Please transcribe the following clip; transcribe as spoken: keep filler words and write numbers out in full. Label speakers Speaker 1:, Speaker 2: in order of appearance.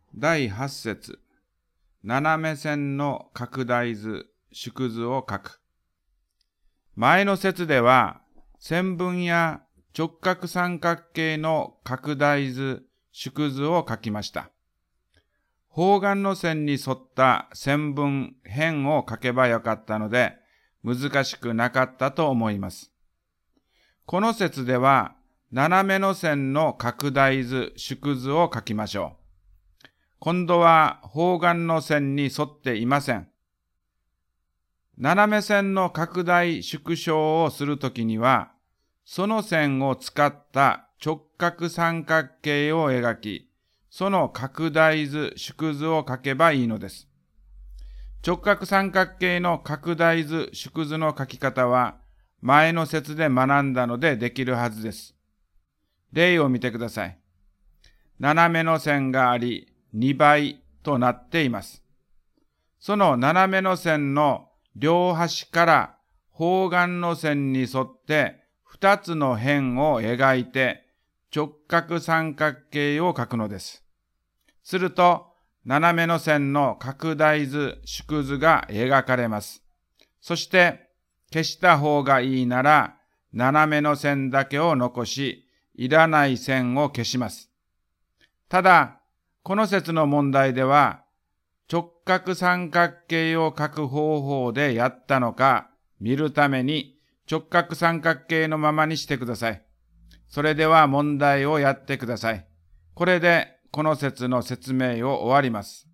Speaker 1: だいはち節、斜め線の拡大図、縮図を書く。前の節では、線分や直角三角形の拡大図、縮図を書きました。方眼の線に沿った線分、辺を書けばよかったので、難しくなかったと思います。この節では、斜めの線の拡大図、縮図を書きましょう。今度は方眼の線に沿っていません。斜め線の拡大縮小をするときには、その線を使った直角三角形を描き、その拡大図、縮図を書けばいいのです。直角三角形の拡大図、縮図の書き方は、前の節で学んだのでできるはずです。例を見てください。斜めの線があり、にばいとなっています。その斜めの線の両端から方眼の線に沿ってふたつの辺を描いて直角三角形を描くのです。すると、斜めの線の拡大図、縮図が描かれます。そして、消した方がいいなら、斜めの線だけを残し、いらない線を消します。ただ、この節の問題では、直角三角形を書く方法でやったのか見るために直角三角形のままにしてください。それでは問題をやってください。これでこの節の説明を終わります。